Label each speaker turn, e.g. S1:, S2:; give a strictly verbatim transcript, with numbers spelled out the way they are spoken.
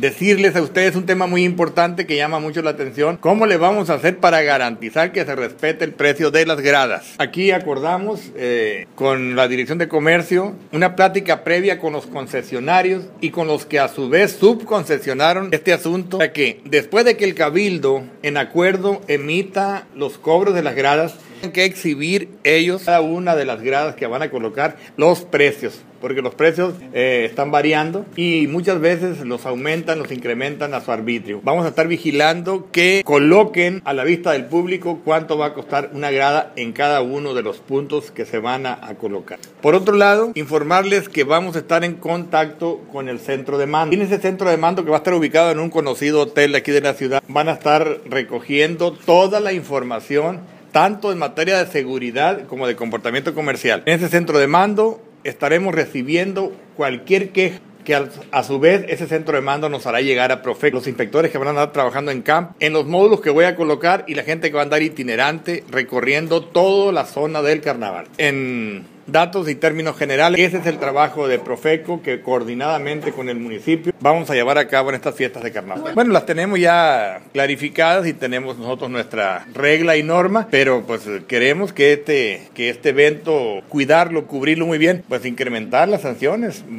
S1: decirles a ustedes un tema muy importante que llama mucho la atención. ¿Cómo le vamos a hacer para garantizar que se respete el precio de las gradas? Aquí acordamos eh, con la Dirección de Comercio una plática previa con los concesionarios y con los que a su vez subconcesionaron este asunto, para que después de que el Cabildo en acuerdo emita los cobros de las gradas, tienen que exhibir ellos cada una de las gradas que van a colocar los precios, porque los precios eh, están variando y muchas veces los aumentan, los incrementan a su arbitrio. Vamos a estar vigilando que coloquen a la vista del público cuánto va a costar una grada en cada uno de los puntos que se van a, a colocar. Por otro lado, informarles que vamos a estar en contacto con el centro de mando. En ese centro de mando, que va a estar ubicado en un conocido hotel aquí de la ciudad, van a estar recogiendo toda la información, tanto en materia de seguridad como de comportamiento comercial. En ese centro de mando estaremos recibiendo cualquier queja que a, a su vez ese centro de mando nos hará llegar a Profeco, los inspectores que van a andar trabajando en campo, en los módulos que voy a colocar y la gente que va a andar itinerante recorriendo toda la zona del carnaval. En datos y términos generales, ese es el trabajo de Profeco que coordinadamente con el municipio vamos a llevar a cabo en estas fiestas de carnaval. Bueno, las tenemos ya clarificadas y tenemos nosotros nuestra regla y norma, pero pues queremos que este, que este evento, cuidarlo, cubrirlo muy bien, pues incrementar las sanciones.